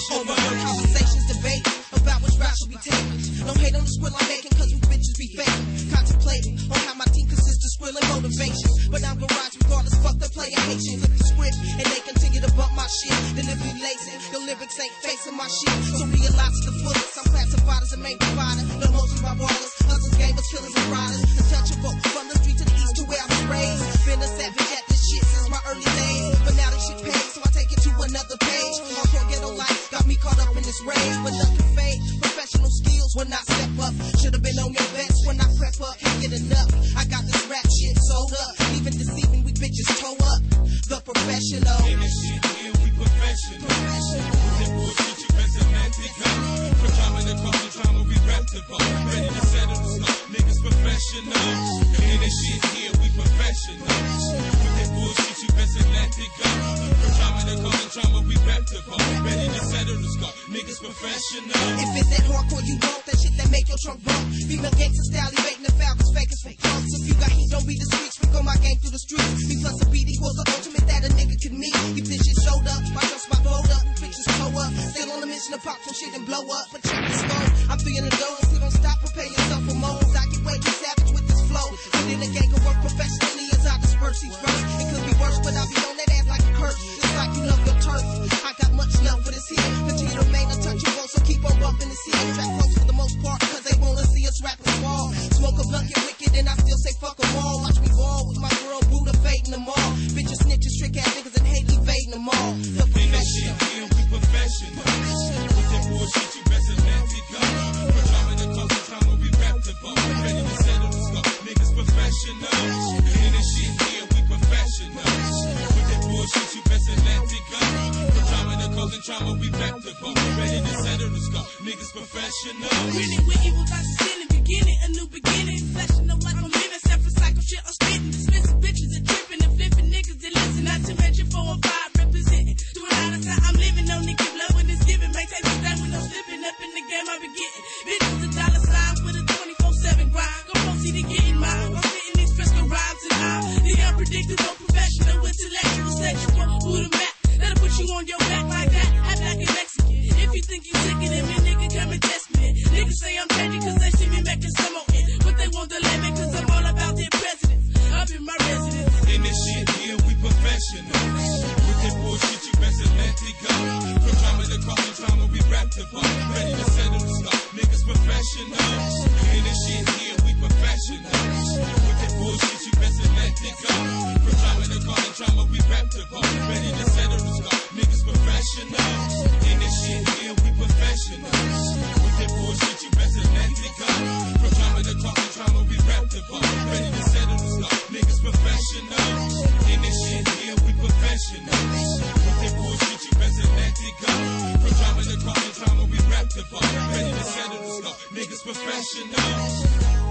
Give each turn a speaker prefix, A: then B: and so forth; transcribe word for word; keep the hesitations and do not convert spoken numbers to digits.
A: All my conversations debate about which route should be taken. Don't hate on the squill I'm making, cause we bitches be fake. Contemplating on how my team consists of squill and motivation. But I'm garage regardless, fuck the player Haitian. Flip the script and they continue to bump my shit. Delivery lazy, your lyrics ain't facing my shit. So realize to the fullest, I'm classified as a main provider. No motion by ballers, hustlers, gamers, killers, and riders. Untouchable, from the street to the east to where I was raised. Been a savage at this shit since my early days. But now this shit pays, so I take it to another page. Hardcore ghetto life got me caught up in this rage. But nothing fade, professional skills when I step up. Should've been on your best when I prep up. Can't get enough, I got this rap shit sold up. Even deceiving, we bitches toe up. The professional.
B: In this shit here, we professional. Professional. That bullshit, you best let it go. For trauma to cause the trauma, we reputable. Ready to settle the score, niggas professional. In this shit here, we professional. With that bullshit, you best let it go. For trauma to cause the trauma, we reputable. Ready to settle the score, niggas professional.
A: If it's that hardcore you want, that shit that make your trunk bump. Female gangster style, evading the foul, cause fakers for punks. If you got heat, don't read the streets, we go my game through the streets. Me plus a beat equals the ultimate that a nigga can meet. If this shit showed up, my trust my fold up, bitches toe up. Still on the mission to pop some shit and blow up. But check this phone, I'm three in the door, still don't stop, prepare yourself for moans. I get way too savage with this flow. But in the gang can work professionally as I disperse each verse. It could be worse, but I'll be on that ass like a curse. Just like you love your turf. I got much love for this here. Continue to remain untouchable, so keep on bumping this here. Track folks for the most part, cause they wanna see us rap and fall. Smoke a blunt, get wicked, and I still say fuck them all. Watch me ball with my girl, Buddha fading them all. Bitches, snitches, trick ass niggas, and hate evading them all. The
B: in this shit here, we professional. With that bullshit, you best let it go. For trauma to cause the trauma, we reputable. Ready to settle the score, niggas professional. In this shit here, we professional. With that bullshit, you best let it go. For trauma to cause the trauma, we reputable. Ready to settle the score, niggas professional.
C: Winning with evil thoughts is in the beginning, a new beginning. Flashing no like I'm living, self recycle shit I'm spitting. Dismissing bitches and tripping and flipping niggas that listen. Not to mention four and five representing. Doing all the time I'm living on to give love when it's given. Maintain the stand when I'm slipping up in the game I be getting. Bitches a dollar signs with a twenty-four seven grind. Go proceed to getting mine. I'm spitting these fresco rhymes and I'm the unpredictable professional, intellectual, sexual. Who the map? That'll put you on your back like that. Act like a Mexican. If you think you sicker than me, nigga, come and test me. Niggas say I'm changing cause they see me making some more it. But they won't delay me cause I'm all about their presidents. Up in my residence.
B: In this shit here, we professional. With that bullshit, you best let it go. From trauma to cause the trauma, we reputable. Ready to settle the score, niggas professional. In this shit here, we professional. With that bullshit, you best let it go. From trauma to cause the trauma, we reputable. Ready to settle the score, niggas professional. In this shit here, we professional. With that bullshit, you best let it go. From trauma to cause the trauma, we reputable. Ready to settle the score, niggas professional. In this shit here, we professional. With that bullshit, you best let it go. From trauma to cause the trauma, we reputable. Ready to settle the score, niggas professional.